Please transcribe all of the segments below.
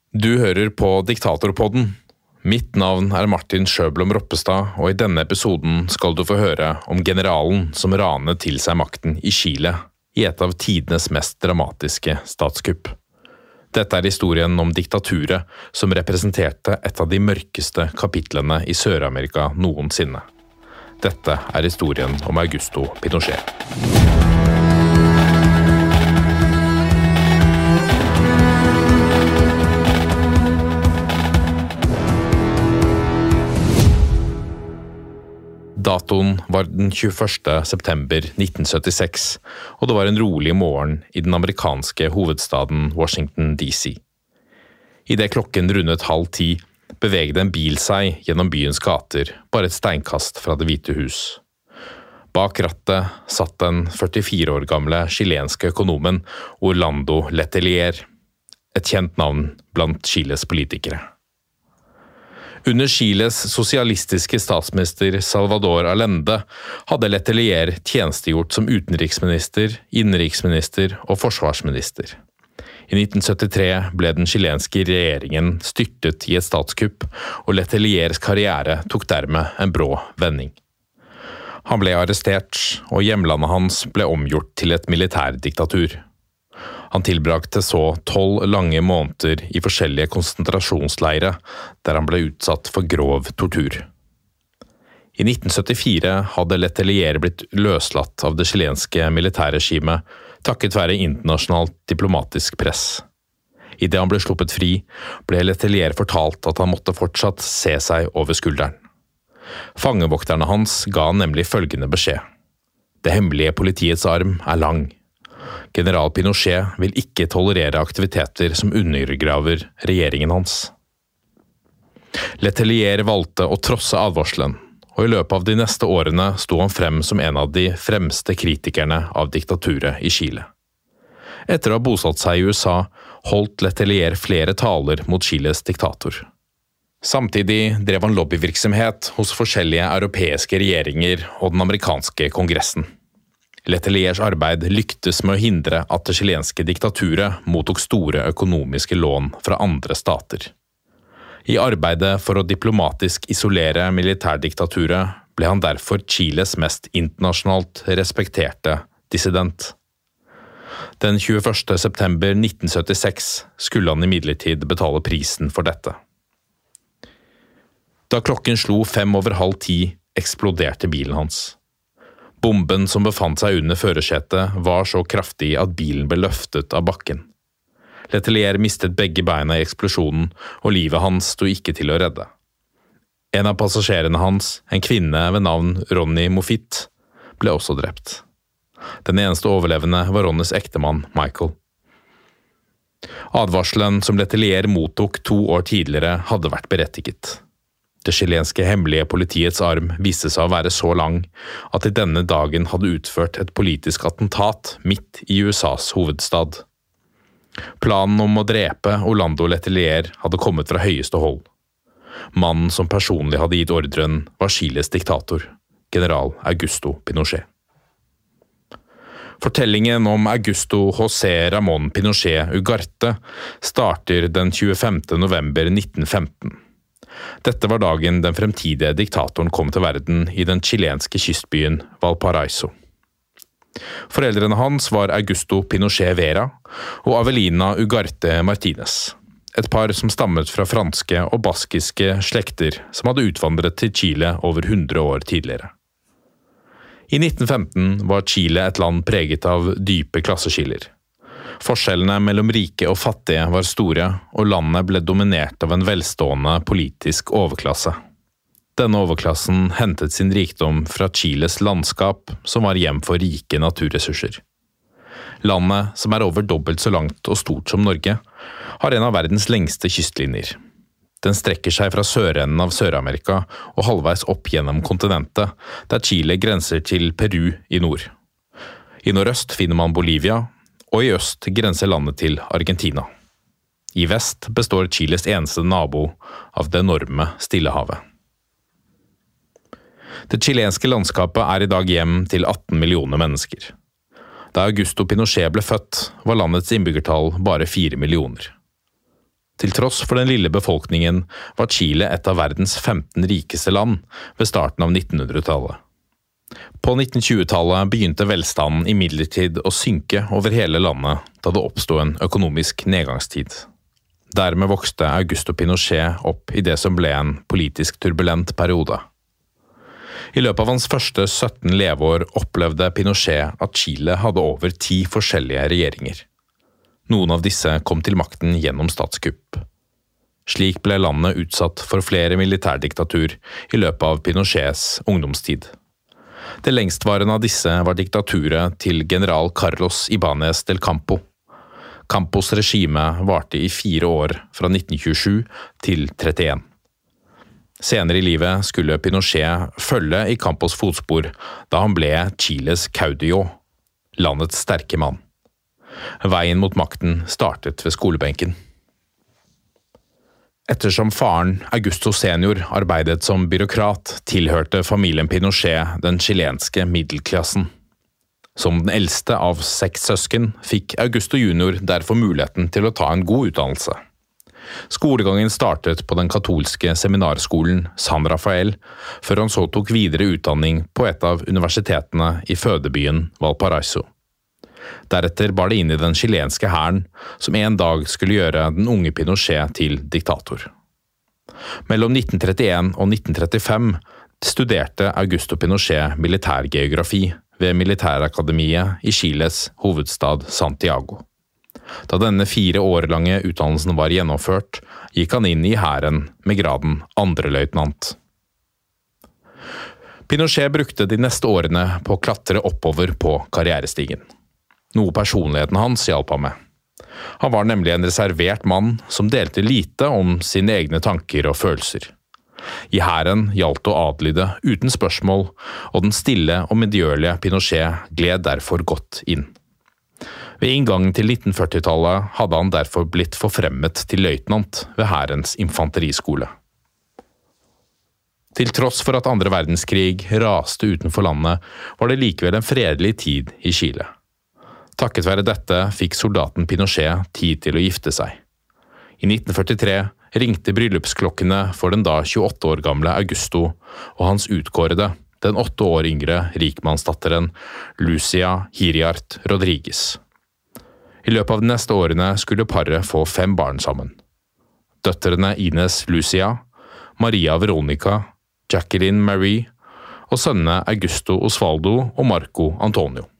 Du hører på Diktatorpodden. Mitt navn Martin Sjøblom Roppestad, og i denne episoden skal du få høre om generalen som ranet til seg makten i Chile i et av tidenes mest dramatiske statskupp. Dette historien om diktaturet som representerte et av de mørkeste kapitlene i Sør-Amerika noensinne. Dette historien om Augusto Pinochet. Datoen var den 21. september 1976, og det var en rolig morgen i den amerikanske hovedstaden Washington, D.C. I det klokken rundet 9:30 bevegde en bil seg gjennom byens gater, bare et steinkast fra Det hvite hus. Bak rattet satt den 44 år gamle chilenske økonomen Orlando Letelier, et kjent navn blant Chiles politikere. Under Chiles sosialistiske statsminister Salvador Allende hadde Letelier tjenestegjort som utenriksminister, innenriksminister og forsvarsminister. I 1973 ble den chilenske regjeringen styrtet i et statskupp, og Leteliers karriere tok dermed en brå vending. Han ble arrestert, og hjemlandet hans ble omgjort til et militærdiktatur. Han tilbrakte så 12 lange måneder i forskjellige konsentrasjonsleire, der han ble utsatt for grov tortur. I 1974 hadde Letelier blitt løslatt av det chilenske militærregimet, takket være internasjonalt diplomatisk press. I det han ble sluppet fri, ble Letelier fortalt at han måtte fortsatt se seg over skulderen. Fangevokterne hans ga nemlig følgende beskjed. Det hemmelige politiets arm lang. General Pinochet vil ikke tolerere aktiviteter som undergraver regjeringen hans. Letelier valgte å trosse advarselen, og i løpet av de neste årene sto han frem som en av de fremste kritikerne av diktaturet i Chile. Etter å ha bosatt seg i USA, holdt Letelier flere taler mot Chiles diktator. Samtidig drev han lobbyvirksomhet hos forskjellige europeiske regjeringer og den amerikanske kongressen. Leteliers arbeid lyktes med å hindre at det chilenske diktaturet mottok store økonomiske lån fra andre stater. I arbeidet for å diplomatisk isolere militærdiktaturet ble han derfor Chiles mest internasjonalt respekterte dissident. Den 21. september 1976 skulle han imidlertid betale prisen for dette. Da klokken slo 9:05, eksploderte bilen hans. Bomben som befant seg under førersetet var så kraftig at bilen ble løftet av bakken. Letelier mistet begge beina i eksplosjonen, og livet hans sto ikke til å redde. En av passasjerene hans, en kvinne ved navn Ronny Moffitt, ble også drept. Den eneste overlevende var Ronnys ektemann, Michael. Advarselen som Letelier mottok 2 år tidligere hadde vært berettiget. Det chilenske hemmelige politiets arm viste seg å være så lang at de denne dagen hadde utført et politisk attentat midt i USAs hovedstad. Planen om å drepe Orlando Letelier hadde kommet fra høyeste hold. Mannen som personlig hadde gitt ordren var Chiles diktator, general Augusto Pinochet. Fortellingen om Augusto José Ramón Pinochet Ugarte starter den 25. november 1915. Dette var dagen den fremtidige diktatoren kom til verden i den chilenske kystbyen Valparaiso. Foreldrene hans var Augusto Pinochet Vera og Avelina Ugarte Martínez, et par som stammet fra franske og baskiske slekter som hadde utvandret til Chile over 100 år tidligere. I 1915 var Chile et land preget av dype klasseskiller. Forskjellene mellom rike og fattige var store, og landet ble dominert av en velstående politisk overklasse. Denne overklassen hentet sin rikdom fra Chiles landskap, som var hjem for rike naturressurser. Landet, som over dobbelt så langt og stort som Norge, har en av verdens lengste kystlinjer. Den strekker seg fra sørenden av Sør-Amerika og halvveis opp gjennom kontinentet, der Chile grenser til Peru i nord. I nordøst finner man Bolivia, og i øst grenser landet til Argentina. I vest består Chiles eneste nabo av det enorme Stillehavet. Det chilenske landskapet i dag hjem til 18 millioner mennesker. Da Augusto Pinochet ble født, var landets innbyggertall bare 4 millioner. Til tross for den lille befolkningen var Chile et av verdens 15 rikeste land ved starten av 1900-tallet. På 1920-tallet begynte velstanden imidlertid å synke over hele landet da det oppstod en økonomisk nedgangstid. Dermed vokste Augusto Pinochet opp i det som ble en politisk turbulent periode. I løpet av hans første 17 leveår opplevde Pinochet at Chile hadde over 10 forskjellige regjeringer. Noen av disse kom til makten gjennom statskupp. Slik ble landet utsatt for flere militærdiktatur i løpet av Pinochets ungdomstid. Det lengstvarende av disse var diktaturet til general Carlos Ibáñez del Campo. Campos regime varte i 4 år fra 1927 til 31. Senere i livet skulle Pinochet følge i Campos fotspor da han ble Chiles caudillo, landets sterke mann. Veien mot makten startet ved skolebenken. Ettersom faren, Augusto senior, arbeidet som byråkrat, tilhørte familien Pinochet den chilenske middelklassen. Som den eldste av 6 søsken fikk Augusto junior derfor muligheten til å ta en god utdannelse. Skolegangen startet på den katolske seminarskolen San Rafael, før han så tok videre utdanning på et av universitetene i fødebyen Valparaiso. Deretter bar det inn i den chilenske hæren, som en dag skulle gjøre den unge Pinochet til diktator. Mellom 1931 og 1935 studerte Augusto Pinochet militærgeografi ved Militærakademiet i Chiles hovedstad Santiago. Da denne 4 år lange utdannelsen var gjennomført, gikk han inn i hæren med graden andreløytnant. Pinochet brukte de neste årene på å klatre oppover på karrierestigen. Noe personligheten hans hjalp ham med. Han var nemlig en reservert mann som delte lite om sine egne tanker og følelser. I hæren gjaldt å adlyde uten spørsmål, og den stille og medgjørlige Pinochet gled derfor godt inn. Ved inngangen til 1940-tallet hadde han derfor blitt forfremmet til løytnant ved hærens infanteriskole. Til tross for at andre verdenskrig raste utenfor landet, var det likevel en fredelig tid i Chile. Takket være dette fikk soldaten Pinochet tid til å gifte seg. I 1943 ringte bryllupsklokkene for den da 28 år gamle Augusto og hans utkårede, den 8 år yngre rikmannsdatteren Lucia Hiriart Rodriguez. I løpet av de neste årene skulle paret få 5 barn sammen. Døtrene Ines Lucia, Maria Veronica, Jacqueline Marie og sønnene Augusto Osvaldo og Marco Antonio.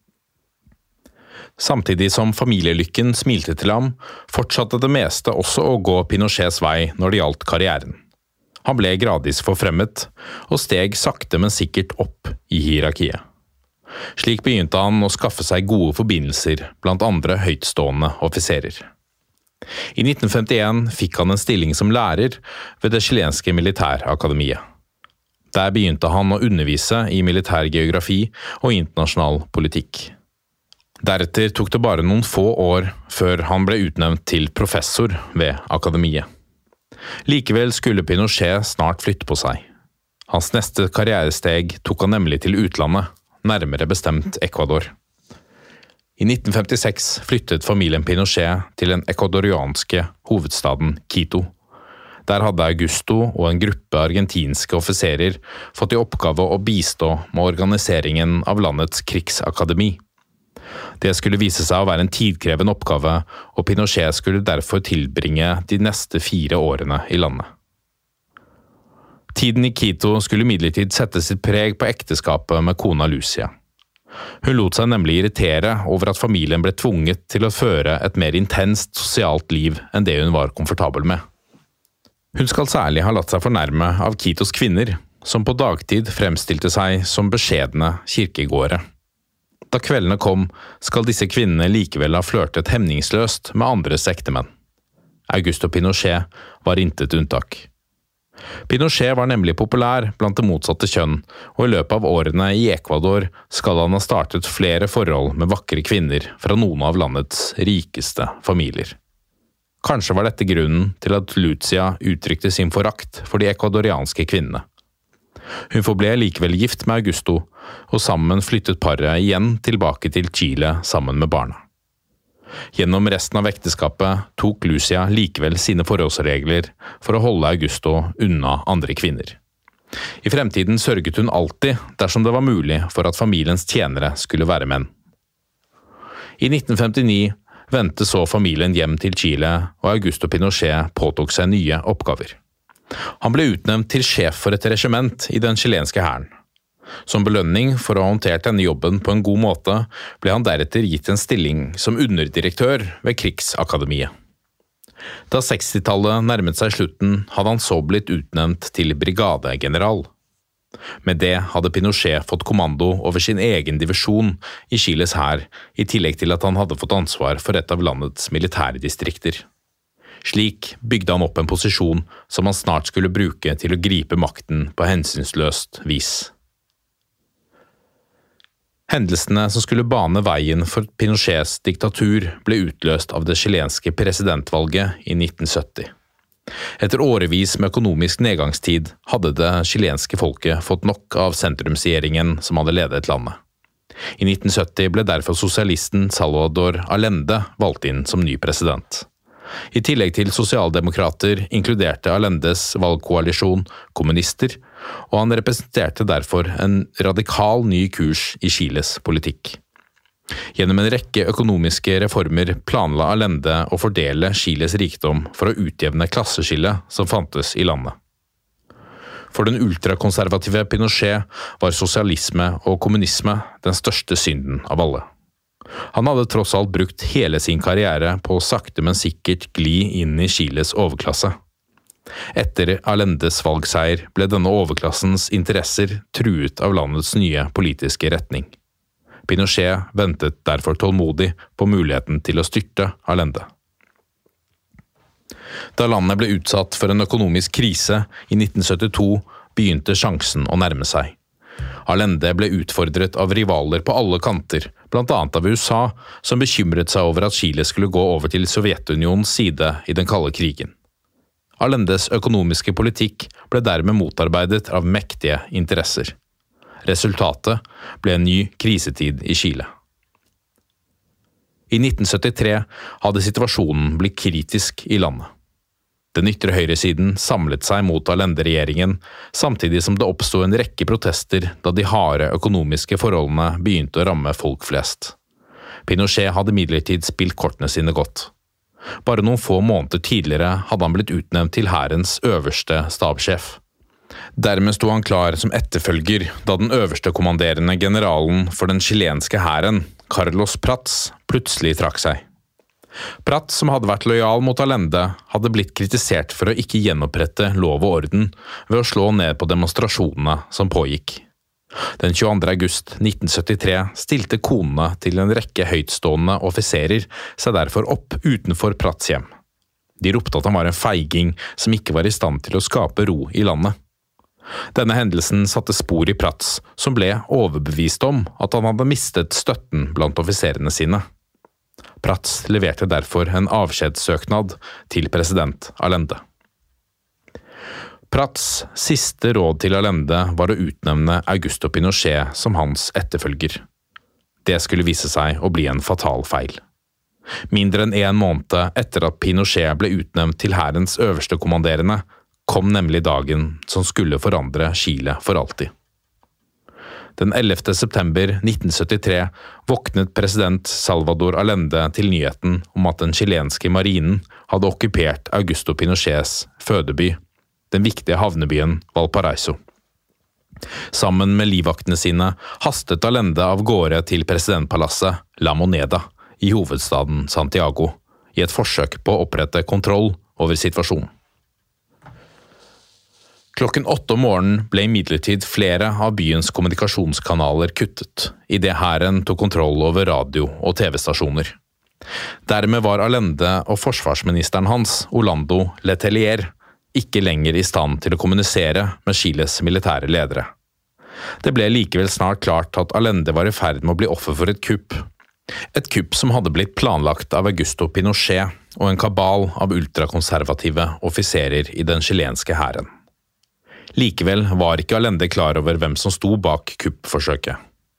Samtidig som familielykken smilte til ham, fortsatte det meste også å gå Pinochets vei når det gjaldt karrieren. Han ble gradvis forfremmet, og steg sakte men sikkert opp i hierarkiet. Slik begynte han å skaffe seg gode forbindelser blant andre høytstående offiserer. I 1951 fikk han en stilling som lærer ved det chilenske militærakademiet. Der begynte han å undervise i militærgeografi og internasjonal politikk. Deretter tok det bare noen få år før han ble utnevnt til professor ved akademiet. Likevel skulle Pinochet snart flytte på seg. Hans neste karrieresteg tok han nemlig til utlandet, nærmere bestemt Ecuador. I 1956 flyttet familien Pinochet til den ekvadorianske hovedstaden Quito. Der hadde Augusto og en gruppe argentinske offiserer fått i oppgave å bistå med organiseringen av landets krigsakademi. Det skulle vise seg å være en tidkrevende oppgave, og Pinochet skulle derfor tilbringe de neste 4 årene i landet. Tiden i Quito skulle imidlertid sette sitt preg på ekteskapet med kona Lucia. Hun lot seg nemlig irritere over at familien ble tvunget til å føre et mer intenst sosialt liv enn det hun var komfortabel med. Hun skal særlig ha latt seg fornærme av Quitos kvinner, som på dagtid fremstilte seg som beskjedne kirkegåere. Da kveldene kom, skal disse kvinnene likevel ha flørtet hemningsløst med andres ektemenn. Augusto Pinochet var intet unntak. Pinochet var nemlig populær blant det motsatte kjønn, og i løpet av årene i Ecuador skal han ha startet flere forhold med vakre kvinner fra noen av landets rikeste familier. Kanskje var dette grunnen til at Lucia uttrykte sin forakt for de ekvadorianske kvinnene. Hun forble likevel gift med Augusto, og sammen flyttet paret igjen tilbake til Chile sammen med barna. Gjennom resten av ekteskapet tok Lucia likevel sine forholdsregler for å holde Augusto unna andre kvinner. I fremtiden sørget hun alltid, dersom det var mulig, for at familiens tjenere skulle være menn. I 1959 vendte så familien hjem til Chile, og Augusto Pinochet påtok seg nye oppgaver. Han ble utnevnt til sjef for et regiment i den chilenske hæren. Som belønning for å ha håndtert denne jobben på en god måte, ble han deretter gitt en stilling som underdirektør ved Krigsakademiet. Da 60-tallet nærmet seg slutten, hadde han så blitt utnevnt til brigadegeneral. Med det hadde Pinochet fått kommando over sin egen divisjon i Chiles hær, i tillegg til at han hadde fått ansvar for et av landets militærdistrikter. Slik bygde han opp en posisjon som han snart skulle bruke til å gripe makten på hensynsløst vis. Hendelsene som skulle bane veien for Pinochets diktatur ble utløst av det chilenske presidentvalget i 1970. Etter årevis med økonomisk nedgangstid hadde det chilenske folket fått nok av sentrumsregjeringen som hadde ledet landet. I 1970 ble derfor sosialisten Salvador Allende valgt inn som ny president. I tillegg til sosialdemokrater inkluderte Allendes valgkoalisjon kommunister, og han representerte derfor en radikal ny kurs i Chiles politikk. Gjennom en rekke økonomiske reformer planla Allende å fordele Chiles rikdom for å utjevne klasseskillet som fantes i landet. For den ultrakonservative Pinochet var sosialisme og kommunisme den største synden av alle. Han hadde tross alt brukt hele sin karriere på å sakte, men sikkert gli inn i Chiles overklasse. Etter Allendes valgseier ble denne overklassens interesser truet av landets nye politiske retning. Pinochet ventet derfor tålmodig på muligheten til å styrte Allende. Da landet ble utsatt for en økonomisk krise i 1972, begynte sjansen å nærme seg. Allende ble utfordret av rivaler på alle kanter, blant annet av USA, som bekymret seg over at Chile skulle gå over til Sovjetunionens side i den kalde krigen. Allendes økonomiske politikk ble dermed motarbeidet av mektige interesser. Resultatet ble en ny krisetid i Chile. I 1973 hadde situasjonen blitt kritisk i landet. Den ytre høyresiden samlet seg mot Allende-regjeringen, samtidig som det oppstod en rekke protester da de harde økonomiske forholdene begynte å ramme folk flest. Pinochet hadde imidlertid spilt kortene sine godt. Bare noen få måneder tidligere hadde han blitt utnevnt til hærens øverste stabssjef. Dermed sto han klar som etterfølger da den øverste kommanderende generalen for den chilenske hæren, Carlos Prats, plutselig trakk seg. Prats, som hadde vært lojal mot Allende, hadde blitt kritisert for å ikke gjenopprette lov og orden ved å slå ned på demonstrasjonene som pågikk. Den 22. august 1973 stilte konene til en rekke høytstående offiserer seg derfor opp utenfor Prats hjem. De ropte at han var en feiging som ikke var i stand til å skape ro i landet. Denne hendelsen satte spor i Prats, som ble overbevist om at han hadde mistet støtten blant offiserene sine. Prats leverte derfor en avskjedssøknad til president Allende. Prats' siste råd til Allende var å utnevne Augusto Pinochet som hans etterfølger. Det skulle vise seg å bli en fatal feil. Mindre enn en måned etter at Pinochet ble utnevnt til hærens øverste kommanderende, kom nemlig dagen som skulle forandre Chile for alltid. Den 11. september 1973 våknet president Salvador Allende til nyheten om at den chilenske marinen hadde okkupert Augusto Pinochets fødeby, den viktige havnebyen Valparaiso. Sammen med livvaktene sine hastet Allende av gårde til presidentpalasset La Moneda i hovedstaden Santiago, i et forsøk på å opprette kontroll over situasjonen. Klokken 8 om morgenen ble imidlertid flere av byens kommunikasjonskanaler kuttet, i det hæren tok kontroll over radio- og TV-stasjoner. Dermed var Allende og forsvarsministeren hans, Orlando Letelier, ikke lenger i stand til å kommunisere med Chiles militære ledere. Det ble likevel snart klart at Allende var i ferd med å bli offer for et kupp. Et kupp som hadde blitt planlagt av Augusto Pinochet og en kabal av ultrakonservative offiserer i den chilenske hæren. Likevel var ikke Allende klar over hvem som sto bak kuppforsøket.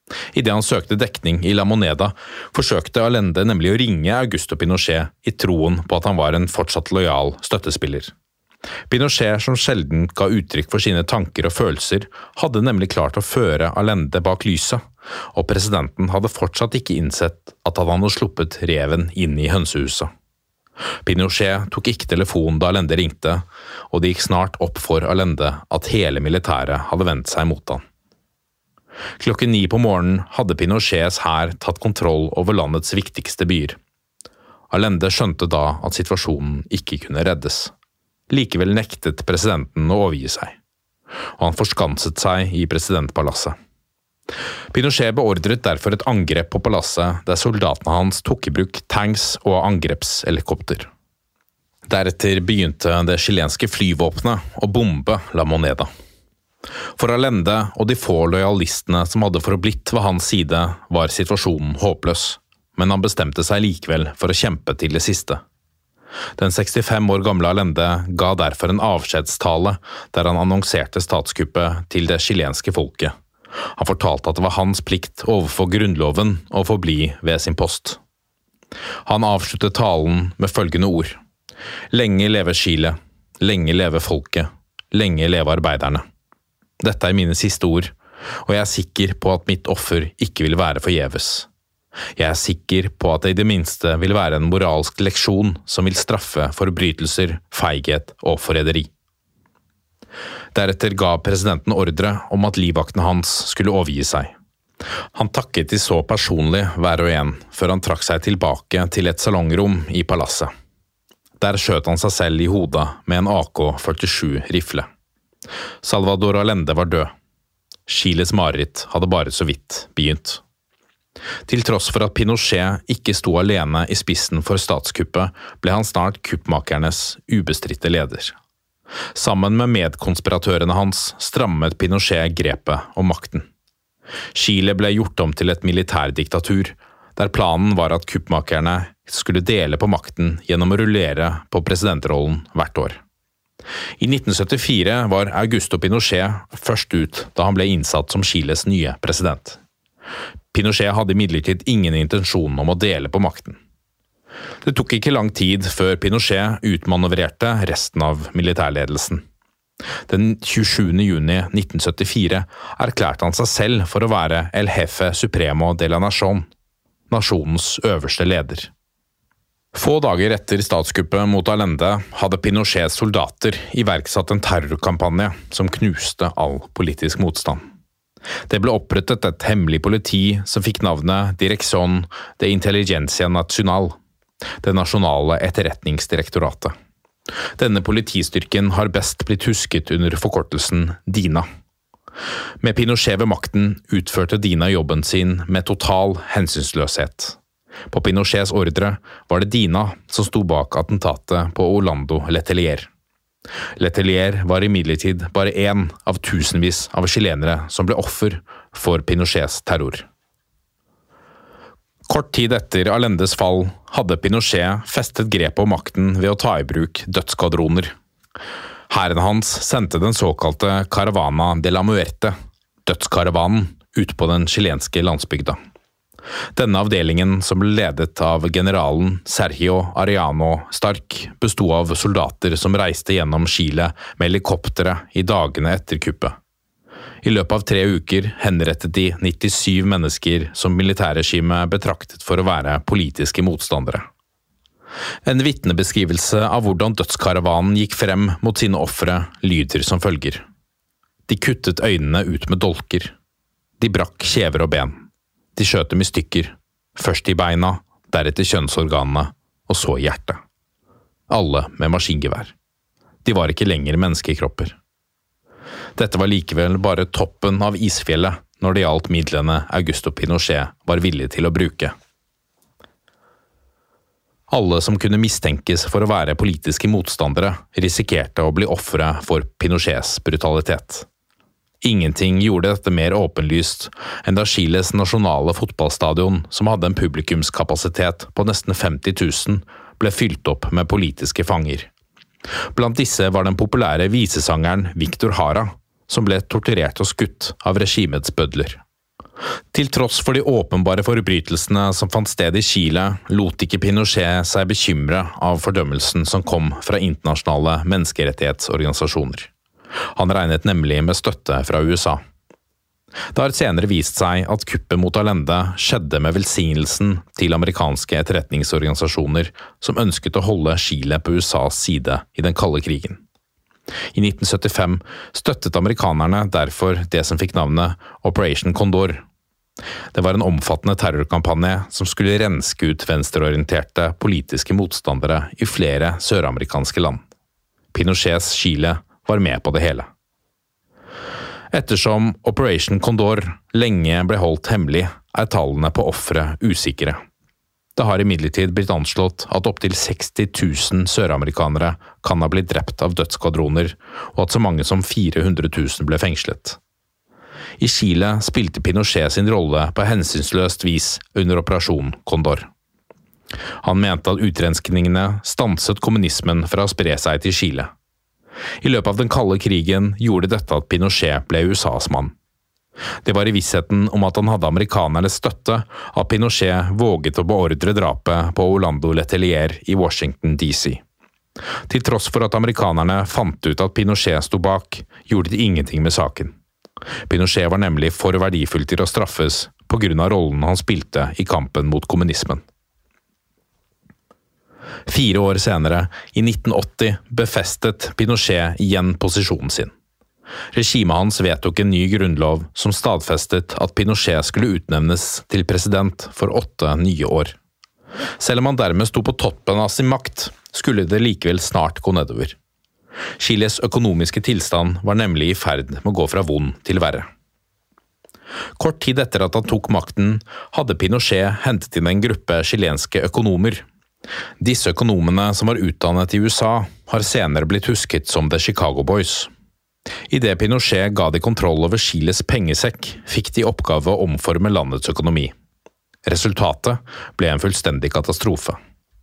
I det han søkte dekning i La Moneda, forsøkte Allende nemlig å ringe Augusto Pinochet i troen på at han var en fortsatt lojal støttespiller. Pinochet, som sjelden ga uttrykk for sine tanker og følelser, hadde nemlig klart å føre Allende bak lyset, og presidenten hadde fortsatt ikke innsett at han hadde sluppet reven inn i hønsehuset. Pinochet tok ikke telefon da Allende ringte, og det gikk snart opp for Allende at hele militæret hadde vendt seg mot han. Klokken 9 på morgenen hadde Pinochets hær tatt kontroll over landets viktigste byer. Allende skjønte da at situasjonen ikke kunne reddes. Likevel nektet presidenten å overgi seg, og han forskanset seg i presidentpalasset. Pinochet beordret derfor et angrep på palasset der soldatene hans tok i bruk tanks og angrepshelikopter. Deretter begynte det chilenske flyvåpenet å bombe La Moneda. For Allende og de få lojalistene som hadde forblitt ved hans side, var situasjonen håpløs, men han bestemte seg likevel for å kjempe til det siste. Den 65 år gamle Allende ga derfor en avskjedstale der han annonserte statskuppet til det chilenske folket. Han fortalte at det var hans plikt overfor grunnloven å forbli ved sin post. Han avsluttet talen med følgende ord: «Lenge leve Chile, lenge leve folket, lenge leve arbeiderne. Dette er mine siste ord, og jeg er sikker på at mitt offer ikke vil være forgjeves. Jeg er sikker på at det i det minste vil være en moralsk leksjon som vil straffe forbrytelser, feighet og forræderi.» Deretter ga presidenten ordre om at livvaktene hans skulle overgi seg. Han takket de så personlig hver og en, før han trakk seg tilbake til et salongrom i palasset. Der skjøt han seg selv i hodet med en AK-47-rifle. Salvador Allende var død. Chiles mareritt hadde bare så vidt begynt. Til tross for at Pinochet ikke sto alene i spissen for statskuppet, ble han snart kuppmakernes ubestridte leder. Sammen med medkonspiratørene hans strammet Pinochet grepet om makten. Chile ble gjort om til et militærdiktatur, der planen var at kuppmakerne skulle dele på makten gjennom å rullere på presidentrollen hvert år. I 1974 var Augusto Pinochet først ut da han ble innsatt som Chiles nye president. Pinochet hadde imidlertid ingen intensjon om å dele på makten. Det tok ikke lang tid før Pinochet utmanøvrerte resten av militærledelsen. Den 27. juni 1974 erklærte han seg selv for å være El Jefe Supremo de la Nación, nasjonens øverste leder. Få dager etter statskuppet mot Allende hadde Pinochets soldater iverksatt en terrorkampanje som knuste all politisk motstand. Det ble opprettet et hemmelig politi som fikk navnet Dirección de Inteligencia Nacional, det nasjonale etterretningsdirektoratet. Denne politistyrken har best blitt husket under forkortelsen DINA. Med Pinochet ved makten utførte DINA jobben sin med total hensynsløshet. På Pinochets ordre var det DINA som sto bak attentatet på Orlando Letelier. Letelier var imidlertid bare en av tusenvis av chilenere som ble offer for Pinochets terror. Kort tid etter Allendes fall hadde Pinochet festet grepet om makten ved å ta i bruk dødsskvadroner. Hæren hans sendte den såkalte Caravana de la Muerte, dødskaravanen, ut på den chilenske landsbygda. Denne avdelingen, som ble ledet av generalen Sergio Ariano Stark, bestod av soldater som reiste gjennom Chile med helikoptere i dagene etter kuppet. I løpet av 3 uker henrettet de 97 mennesker som militærregimet betraktet for å være politiske motstandere. En vitnebeskrivelse av hvordan dødskaravanen gikk frem mot sine ofre lyder som følger. De kuttet øynene ut med dolker. De brakk kjever og ben. De skjøt dem i stykker, først i beina, deretter kjønnsorganene, og så i hjertet. Alle med maskingevær. De var ikke lenger menneskekropper. Dette var likevel bare toppen av isfjellet når det gjaldt midlene Augusto Pinochet var villig til å bruke. Alle som kunne mistenkes for å være politiske motstandere, risikerte å bli ofre for Pinochets brutalitet. Ingenting gjorde dette mer åpenlyst enn da Chiles nasjonale fotballstadion, som hadde en publikumskapasitet på nesten 50 000, ble fylt opp med politiske fanger. Blant disse var den populære visesangeren Victor Jara, som ble torturert og skutt av regimets bødler. Til tross for de åpenbare forbrytelsene som fant sted i Chile, lot ikke Pinochet seg bekymre av fordømmelsen som kom fra internasjonale menneskerettighetsorganisasjoner. Han regnet nemlig med støtte fra USA. Det har senere vist seg at kuppet mot Allende skjedde med velsignelsen til amerikanske etterretningsorganisasjoner som ønsket å holde Chile på USAs side i den kalde krigen. I 1975 støttet amerikanerne derfor det som fikk navnet Operation Condor. Det var en omfattende terrorkampanje som skulle renske ut venstreorienterte politiske motstandere i flere søramerikanske land. Pinochets Chile var med på det hele. Ettersom Operation Condor lenge ble holdt hemmelig, tallene på ofre usikre. Det har imidlertid blitt anslått at opptil 60 000 søramerikanere kan ha blitt drept av dødsskvadroner, og at så mange som 400 000 ble fengslet. I Chile spilte Pinochet sin rolle på hensynsløst vis under Operasjon Condor. Han mente at utrenskningene stanset kommunismen fra å spre seg til Chile. I løpet av den kalde krigen gjorde dette at Pinochet ble USAs mann. Det var i vissheten om at han hadde amerikanernes støtte at Pinochet våget å beordre drapet på Orlando Letelier i Washington, D.C. Til tross for at amerikanerne fant ut at Pinochet sto bak, gjorde de ingenting med saken. Pinochet var nemlig for verdifull til å straffes på grunn av rollen han spilte i kampen mot kommunismen. 4 år senere, i 1980, befestet Pinochet igjen posisjonen sin. Regimet hans vedtok en ny grunnlov som stadfestet at Pinochet skulle utnevnes til president for 8 nye år. Selv om han dermed sto på toppen av sin makt, skulle det likevel snart gå nedover. Chiles økonomiske tilstand var nemlig i ferd med å gå fra vond til verre. Kort tid etter at han tok makten, hadde Pinochet hentet inn en gruppe chilenske økonomer. Disse økonomene, som var utdannet i USA, har senere blitt husket som The Chicago Boys. I det Pinochet ga de kontroll over Chiles pengesekk, fikk de oppgave å omforme landets økonomi. Resultatet ble en fullstendig katastrofe.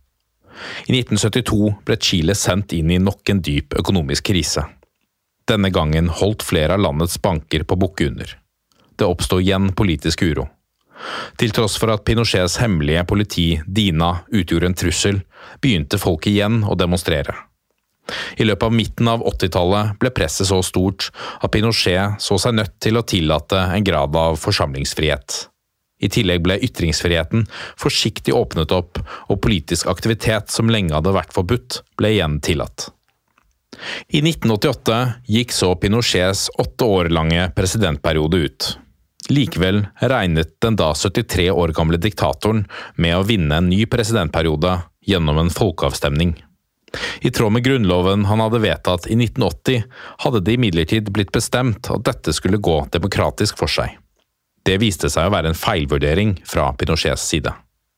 I 1972 ble Chile sendt inn i nok en dyp økonomisk krise. Denne gangen holdt flere av landets banker på bukke under. Det oppstod igjen politisk uro. Til tross for at Pinochets hemmelige politi, DINA, utgjorde en trussel, begynte folk igjen å demonstrere. I løpet av midten av 80-tallet ble presset så stort at Pinochet så seg nødt til å tillate en grad av forsamlingsfrihet. I tillegg ble ytringsfriheten forsiktig åpnet opp, og politisk aktivitet som lenge hadde vært forbudt, ble igjen tillatt. I 1988 gikk så Pinochets 8 år lange presidentperiode ut. Likevel regnet den da 73 år gamle diktatoren med å vinne en ny presidentperiode gjennom en folkeavstemning. I tråd med grunnloven han hadde vedtatt i 1980, hadde det imidlertid blitt bestemt at dette skulle gå demokratisk for seg. Det viste seg å være en feilvurdering fra Pinochets side.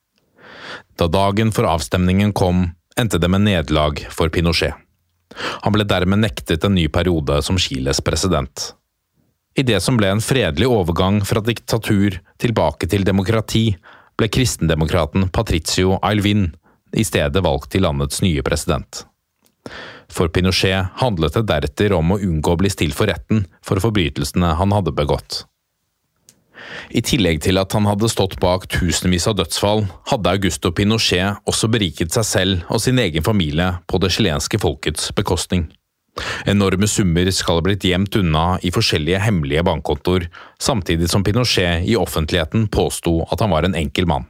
Da dagen for avstemningen kom, endte det med nederlag for Pinochet. Han ble dermed nektet en ny periode som Chiles president. I det som ble en fredelig overgang fra diktatur tilbake til demokrati, ble kristendemokraten Patricio Aylwin i stedet valgt til landets nye president. For Pinochet handlet det deretter om å unngå å bli stilt for retten for forbrytelsene han hadde begått. I tillegg til at han hadde stått bak tusenvis av dødsfall, hadde Augusto Pinochet også beriket seg selv og sin egen familie på det chilenske folkets bekostning. Enorme summer skal ha blitt gjemt unna i forskjellige hemmelige bankkontoer, samtidig som Pinochet i offentligheten påsto at han var en enkel mann.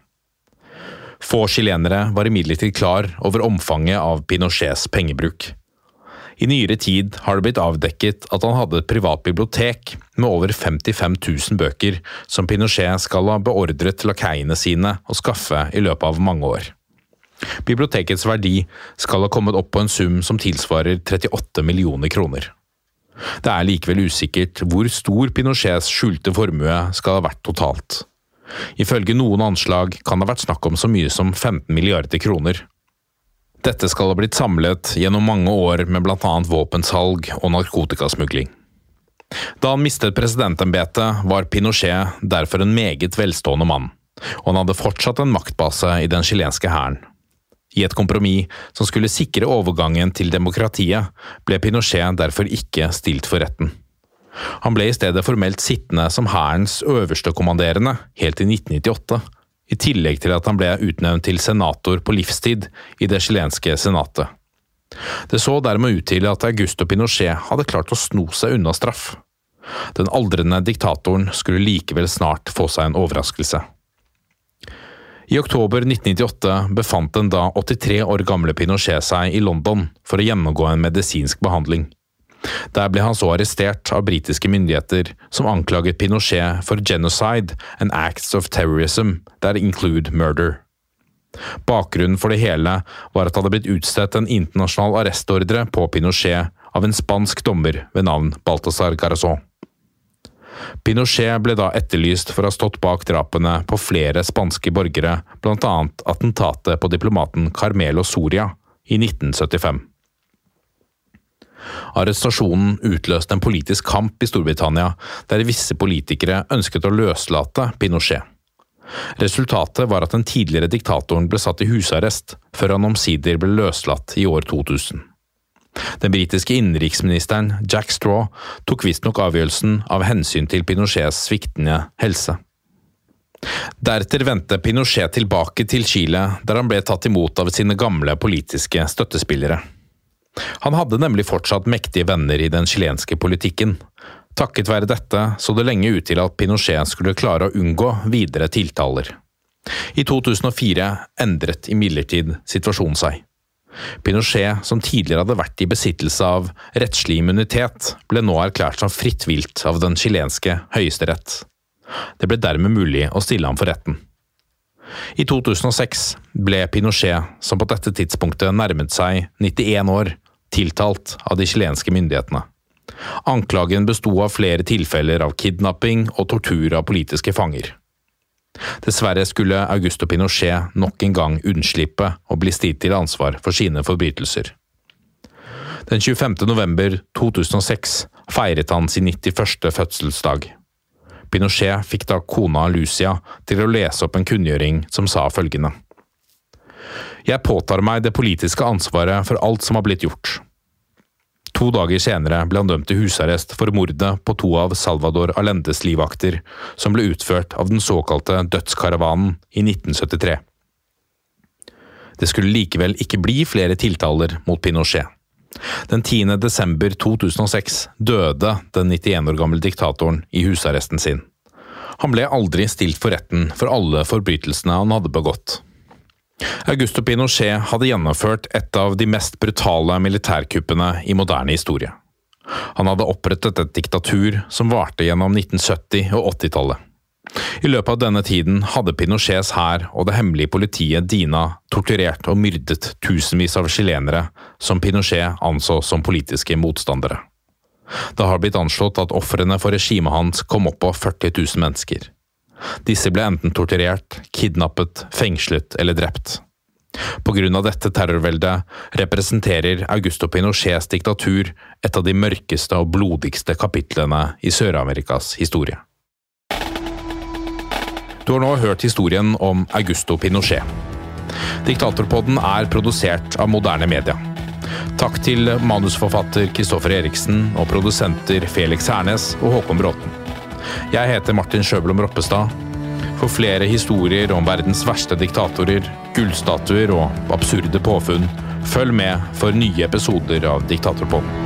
Få chilenere var imidlertid klar over omfanget av Pinochets pengebruk. I nyere tid har det blitt avdekket at han hadde et privat bibliotek med over 55 000 bøker som Pinochet skal ha beordret lakeiene sine å skaffe i løpet av mange år. Bibliotekets verdi skal ha kommet opp på en sum som tilsvarer 38 millioner kroner. Det er likevel usikkert hvor stor Pinochets skjulte formue skal ha vært totalt. Ifølge noen anslag kan det ha vært snakk om så mye som 15 milliarder kroner. Dette skal ha blitt samlet gjennom mange år med blant annet våpensalg og narkotikasmugling. Da han mistet presidentembetet, var Pinochet derfor en meget velstående mann, og han hadde fortsatt en maktbase i den chilenske hæren. I et kompromiss som skulle sikre overgangen til demokratiet, ble Pinochet derfor ikke stilt for retten. Han ble i stedet formelt sittende som hærens øverste kommanderende helt til 1998, i tillegg til at han ble utnevnt til senator på livstid i det chilenske senatet. Det så dermed ut til at Augusto Pinochet hadde klart å sno seg unna straff. Den aldrende diktatoren skulle likevel snart få seg en overraskelse. I oktober 1998 befant den da 83 år gamle Pinochet seg i London for å gjennomgå en medisinsk behandling. Der ble han så arrestert av britiske myndigheter som anklaget Pinochet for genocide and acts of terrorism that include murder. Bakgrunnen for det hele var at det hadde blitt utstedt en internasjonal arrestordre på Pinochet av en spansk dommer ved navn Baltasar Garzón. Pinochet ble da etterlyst for å ha stått bak drapene på flere spanske borgere, blant annet attentatet på diplomaten Carmelo Soria i 1975. Arrestasjonen utløste en politisk kamp i Storbritannia, der visse politikere ønsket å løslate Pinochet. Resultatet var at den tidligere diktatoren ble satt i husarrest, før han omsider ble løslatt i år 2000. Den britiske innenriksministeren Jack Straw tok visstnok avgjørelsen av hensyn til Pinochets sviktende helse. Deretter vendte Pinochet tilbake til Chile, der han ble tatt imot av sine gamle politiske støttespillere. Han hadde nemlig fortsatt mektige venner i den chilenske politikken. Takket være dette så det lenge ut til at Pinochet skulle klare å unngå videre tiltaler. I 2004 endret imidlertid situasjonen seg. Pinochet, som tidligere hadde vært i besittelse av rettslig immunitet, ble nå erklært som fritt vilt av den chilenske høyesterett. Det ble dermed mulig å stille ham for retten. I 2006 ble Pinochet, som på dette tidspunktet nærmet seg 91 år, tiltalt av de chilenske myndighetene. Anklagen bestod av flere tilfeller av kidnapping og tortur av politiske fanger. Dessverre skulle Augusto Pinochet nok en gang unnslippe og bli stilt til ansvar for sine forbrytelser. Den 25. november 2006 feiret han sin 91. fødselsdag. Pinochet fikk da kona Lucia til å lese opp en kunngjøring som sa følgende: «Jeg påtar meg det politiske ansvaret for alt som har blitt gjort.» 2 dager senere ble han dømt til husarrest for mordet på 2 av Salvador Allendes livvakter, som ble utført av den såkalte dødskaravanen i 1973. Det skulle likevel ikke bli flere tiltaler mot Pinochet. Den 10. desember 2006 døde den 91 år gamle diktatoren i husarresten sin. Han ble aldri stilt for retten for alle forbrytelsene han hadde begått. Augusto Pinochet hadde gjennomført et av de mest brutale militærkuppene i moderne historie. Han hadde opprettet et diktatur som varte gjennom 1970- og 80-tallet. I løpet av denne tiden hadde Pinochets hær og det hemmelige politiet DINA torturert og myrdet tusenvis av chilenere som Pinochet anså som politiske motstandere. Det har blitt anslått at ofrene for regimet hans kom opp på 40 000 mennesker. Disse ble enten torturert, kidnappet, fengslet eller drept. På grunn av dette terrorveldet representerer Augusto Pinochets diktatur et av de mørkeste og blodigste kapitlene i Sør-Amerikas historie. Du har nå hørt historien om Augusto Pinochet. Diktatorpodden er produsert av Moderne Media. Takk til manusforfatter Kristoffer Eriksen og produsenter Felix Hernes og Håkon Bråten. Jeg heter Martin Sjøblom Roppestad. For flere historier om verdens verste diktatorer, gullstatuer og absurde påfunn, følg med for nye episoder av Diktatorpodden.